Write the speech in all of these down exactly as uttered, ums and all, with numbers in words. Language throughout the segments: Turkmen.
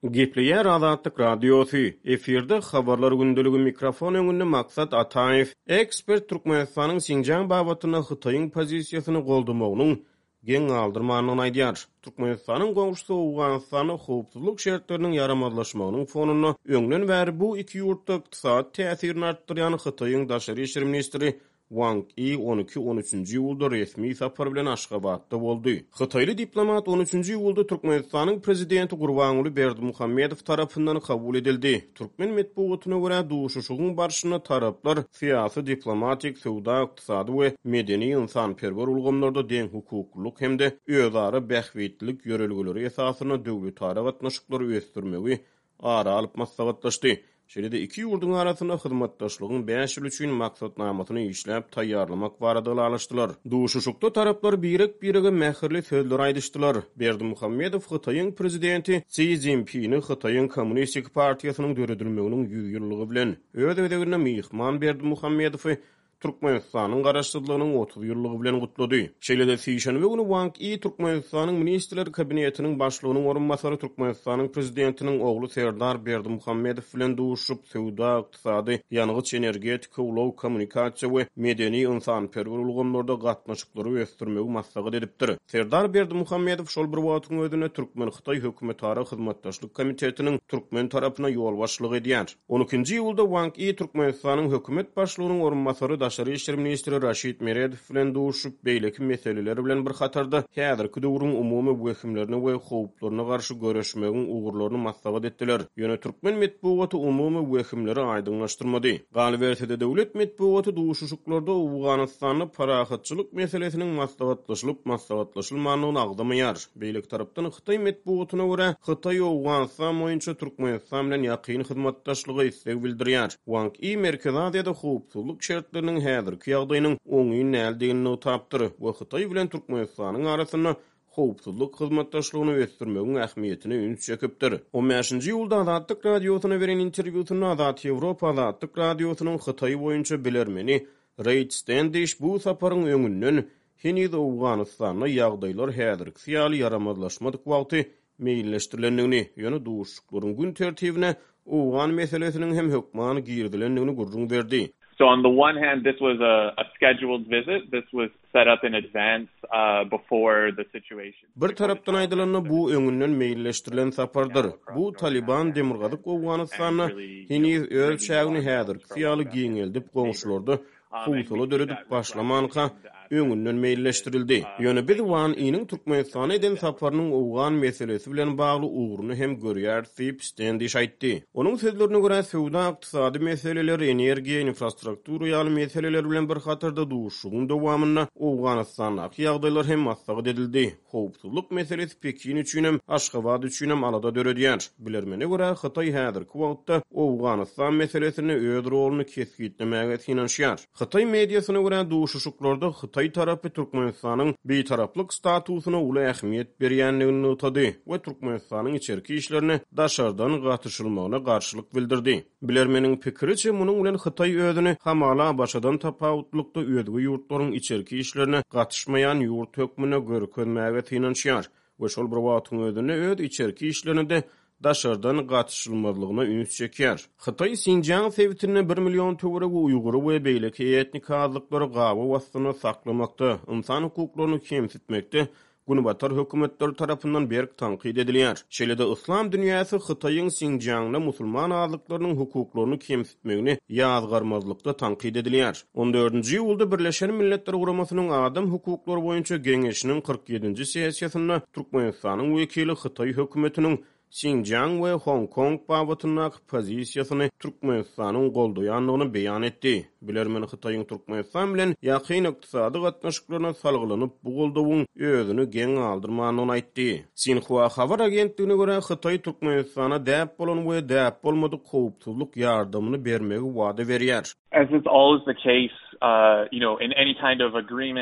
Gepleyer Azatlyk Radiosu. Efirde habarlar gündülügi mikrofon öňünde maksat Ataev. Ekspert Türkmenistanyň Sinjan babatyna Hytaýyň pozisiýasyny goldamagynyň geň aldyrmanyny aýdýar. Türkmenistanyň gowşusy Awganystanyň howpsuzlyk şertleriniň yaramazlaşmagynyň fonuny öňden bäri bu iki ýurtda ykdysat täsirini artdyrýan Hytaýyň daşary işler ministri Wang Yi on iki on üçünji ýylda resmi sapar bilen Aşgabatda boldy. Hytaýly diplomat on üçünji ýylda Türkmenistanyň prezidenti Gurbanuly Berdimuhammedow tarapyndan kabul edildi. Türkmen medeniýetyne görä duşuşygyň barşyna taraplar syýasy, diplomatik, sowda, ykdysady we medeni insanperwer ulgamlarda deň hukukluk hemde özara bähwetlik ýörelgileri esasyna döwletara gatnaşyklary ösdürmegi ara alyp maslahatlaşdy. Şeýle-de iki ýurduň arasyna hyzmatdaşlygyň beş ýyl üçin maksatnamasyny işläp taýýarlamak barada alışdylar. Duşuşykda taraplar birek-birege mähirli sözler aýdyşdylar. Berdimuhammedow Hytaýyň prezidenti Xi Jinping'i Hytaýyň Kommunistik partiýasynyň döredilmeginiň ýüz ýyllygy bilen öz-özüne myhman Berdimuhammedow Türkmenistanyň garaşdyrlygynyň otuz ýyllygy bilen gutlady. Şeýle-de Sişenbe günü Wang Yi Türkmenistanyň ministrler kabinetiniň başlygynyň orunmasary Türkmenistanyň prezidentiniň ogly Serdar Berdimuhammedow bilen duşup sowda, ykdysady, ýanygyç energetik, ulaw, kommunikasiýa we medeni insanperwer ulgamlarda gatnaşyklary ösdürmegi maslahat edipdir. Serdar Berdimuhammedow şol bir wagtyň özüne Türkmen Hytaý hökümetara hyzmatdaşlyk komitetiniň Türkmen tarapyna ýol başlyk edýär. on ikinji ýylda Wang Yi Türkmenistanyň hökümet başlygynyň orunmasary Daşary işler ministri Raşid Meredow bilen duşup beýleki meseleler bilen bir hatarda häzirki döwrüň umumy wehimlerini we howplaryna garşy görüşmegiň ugurlaryny maslahat etdiler. Ýöne Türkmen medeniýeti umumy wehimleri aýdyňlaşdyrmady. Galbertede döwlet medeniýeti duşuşyklarda Awganystanyň parahatçylyk meselesiniň maslahatlaşylyp maslahatlaşylmagyny agdamaýar. Beýleki tarapdan Hytaý medeniýetine görä Hytaý Awganystan boýunça Türkmenistan bilen ýakyn hyzmatdaşlygy isleg bildirýär. Wang Yi Merkezi Aziýada howpsuzlyk şertleriniň häzirki ýagdaýynyň oňy näldигini tapdyr we Hytaý bilen Türkmenistanyň arasyna howpsuzlyk hyzmatdaşlygyny ösdürmegiň ähmiýetini üns çekipdir. on beşinji ýylda Azatlyk radiosyna beren interwýusyny Azat Ýewropa Azatlyk radiosynyň Hytaý boýunça bilermeni Reid Standish bu saparyň öňünden henüz Awganystanyň ýagdaýlar häzirki syýaly yaramazlaşmadyk wagty meýilleşdirilendigini, ýöne duşuklaryň gün tertibine Awgan meselesiniň hem hökmany girdilendigini gurrun berdi. So on the one hand, this was a, a scheduled visit. This was set up in advance uh, before the situation. Bir tarapdan aýdylanyna bu öňünden meýilleşdirilen sapardyr. Bu Taliban demirgadyk Awganystanyna henüz öz şägini häzirki syýaly giňeldip goňşularda howsula döredip başlamanka öňünden meýilleşdirildi. Ýöne biz Wang Yi'niň Türkmenistana eden saparynyň Awgan meselesi bilen bagly uguruny hem görýär diýip Standish aýtdy. Onuň sözlerine görä sowda, ykdysady meseleler, energiýa, infrastruktura ýaly meseleler bilen bir hatarda duşugyň dowamyna Awganystanyň ýagdaýlar hem maslahat edildi. Howpsuzlyk meselesi Pekin üçin hem Aşgabat üçin hem alada döredýär. Bilermene görä Hytaý häzirki wagtda Awganystan meselesini öz roluny kesgitlemäge finansiýar. Hytaý mediasyna görä duşuşyklarda Hytaý tarapy Türkmenistanyň bir taraplyk statusyna uly ähmiýet berýändigini nutady we Türkmenistanyň içerki işlerine daşardan gatnaşylmagyna garşylyk bildirdi. Bilermeniň pikiriçe munyň bilen Hytaý özüni hamala başadan tapawutlukda özgi ýurtlaryň içerki işlerine gatnaşmaýan ýurt hökmüne görkezmäge finansiýar we şol bir wagtyň özüne öz içerki işlerine de daşardan gatnaşylmazlygyna üns çekýär. Hytaý Sinjan sewtine bir million töwere uýgury we beýleki etnik azlyklary gawy wastyny saklamakda, insan hukuklaryny kemsitmekde Günbatar hökümetler tarapyndan berk tanqid edilýär. Şeýle-de islam dünýäsi Hytaýyň Sinjanda musulman azlyklarynyň hukuklaryny kemsitmegini ýazgarmazlykda tanqid edilýär. on dördünji ýylda Birleşen Milletler Guramasynyň adam hukuklary boýunça geňeşiniň kırk ýedinji sessiýasynda Türkmenistanyň wekili Hytaý hökümetiniň Xinjiang we Hong Kong babatyna pozisiýasyny Türkmenistanyň goldaýanlygyny beýan etdi. Bilermeni Hytaýyň Türkmenistan bilen ýakyn ykdysady gatnaşyklaryna salgylanyp bu goldawyň özüni geň aldyrmanyny aýtdy. Sinhua habar agentligine görä Hytaý Türkmenistana däp bolan we däp bolmadyk howpsuzlyk ýardamyny bermegi wada berýär. As is always the case, uh, you know, in any kind of agreement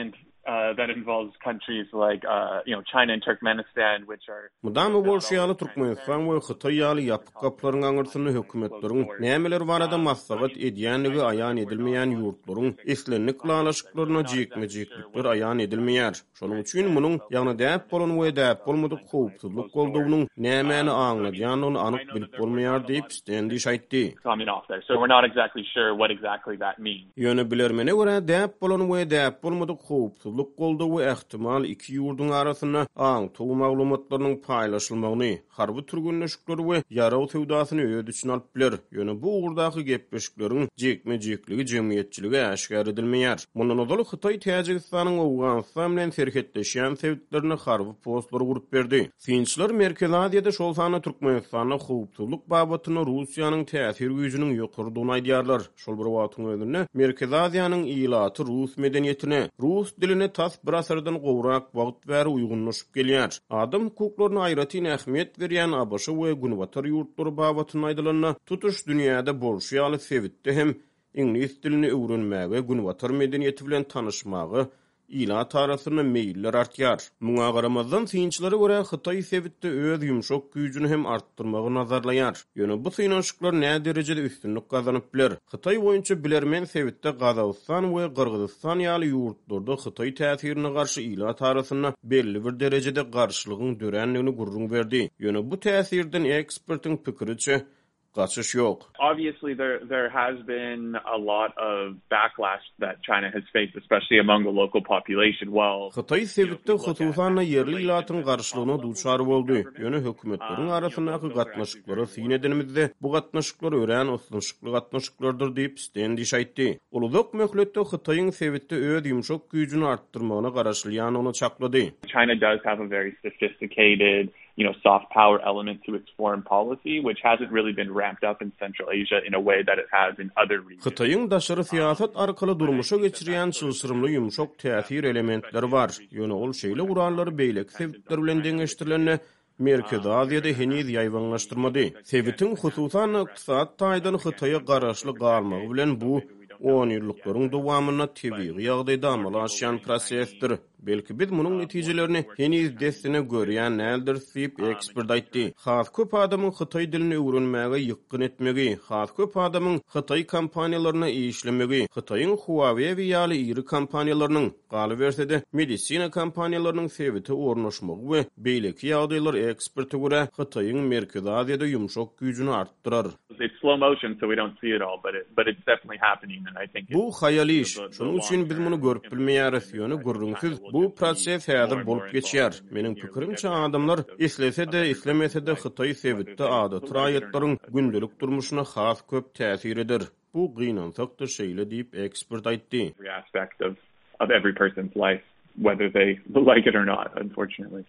uh, that involves countries like uh, you know China and Turkmenistan, which are Mudamy bolşýaly Türkmenistan we Hytaý ýaly ýapyk gaplaryň aňyrsyny hökümetleriň nämeler barada maslahat edýänligi aýan edilmeýän ýurtlaryň islenlik kılalaşyklaryna jekme-jeklikler aýan edilmeýär. Şonuň üçin munyň ýagny däp bolan we däp bolmadyk howpsuzlyk goldugynyň nämäni aňladýanyny anyk bilip bolmaýar diýip Standish aýtdy. So we're not exactly sure what exactly that means. Ýöne bilermene görä däp bolan we däp bolmadyk howpsuzlyk goldugy ähtimal iki ýurduň arasyna aň tow maglumatlarynyň paýlaşylmagyny, harby türgünleşikleri we ýaraw tewdasyny öýdüşini alyp biler. Ýöne bu ugurdaky gepleşikleriň jekme-jekligi jemgyýetçiligi aşkar edilmeýär. Mundan odaly Hytaý Täjikistanyň Awganistan bilen serhetleşýän sebäplerini harby postlary gurup berdi. Finçler Merkezi Aziýada şol sany Türkmenistana howpsuzlyk babatyna Russiýanyň täsir güýjüniň ýokurdygyny aýdýarlar. Şol bir wagtyň özünde Merkezi Aziýanyň ýylaty Rus medeniýetine, Rus diline tas bir asyrdan gowrak wagt bäri uýgunlaşyp gelýär. Adam hukuklaryna aýratyn ähmiýet berýän A B Ş we günwatar ýurtlary babatyny aýdylanyna tutuş dünýäde bolşýaly sebitde hem ingliz dilini öwrenmäge, günwatar medeniýeti bilen tanyşmagy ila tarasyna meýiller artýar. Muňa garamazdan synçylary görä Hytaý sebitde öz ýumşak güýjüni hem artdyrmagy nazarlaýar. Ýöne bu synçylar näme derejede üstünlik gazanyp biler. Hytaý boýunça bilermen sebitde Gazawstan we Gyrgyzstan ýaly ýurtlarda Hytaý täsirine garşy ila tarasyna belli bir derejede garşylygyň dörenligini gurrun berdi. Ýöne bu täsirden ekspertiň pikiriçe gaçyş ýok. Obviously there there has been a lot of backlash that China has faced, especially among the local population. Well, Hytaý sebitde hususan yerli ilatyň garşylygyna duçar boldy. Ýöne hökümetleriň arasyndaky gatnaşyklary syn edilmizde bu gatnaşyklar ören oslanşykly gatnaşyklardyr diýip Standish aýtdy. Ulugak möhletde Hytaýyň sebitde öz ýumşak güýjüni artdyrmagyna garaşlyanyny çaklady. China does have a very sophisticated, you know, soft power element to its foreign policy, which hasn't really been ramped up in Central Asia in a way that it has in other regions. Hytaýyň daşary siýasat arkaly durmuşa geçirýän çylsyrymly ýumşak täsir elementleri bar. Ýöne ol şeýle urallary beýlek sebitler bilen deňeşdirilende Merkezi Aziýada heniz ýaýwanlaşdyrmady. Sebitiň hususan ykdysat taýdan Hytaýa garaşly galmagy bilen bu on ýyllaryň dowamyna tebii ýagdaýda amal aşýan prosesdir. Belki biz munyň netijelerini heniz destine görýän nädir diýip ekspert aýtdy. Has köp adamyň Hytaý dilini öwrenmäge ýykyn etmegi, has köp adamyň Hytaý kompaniýalaryna işlemegi, Hytaýyň Huawei we ýaly iri kompaniýalarynyň galy bersede medisina kompaniýalarynyň sebiti ornaşmagy we beýleki ýagdaýlar eksperti görä Hytaýyň Merkezi Aziýada ýumşak güýjüni artdyrar. It's slow motion, so we don't see it all, but it, but it's definitely happening, and I think bu haýaly iş. Şonuň üçin biz muny görüp bilmeýäris. Ýöne gurrunsyz bu proses häzir bolup geçýär. Meniň pikirimçe adamlar islese-de, islemese de Hytaý sebitde adaty raýatlaryň gündelik durmuşyna has köp täsir eder. Bu gynançakdyr şeýle diýip ekspert aýtdy. Every aspect of of every person's life, whether they like it or not, unfortunately.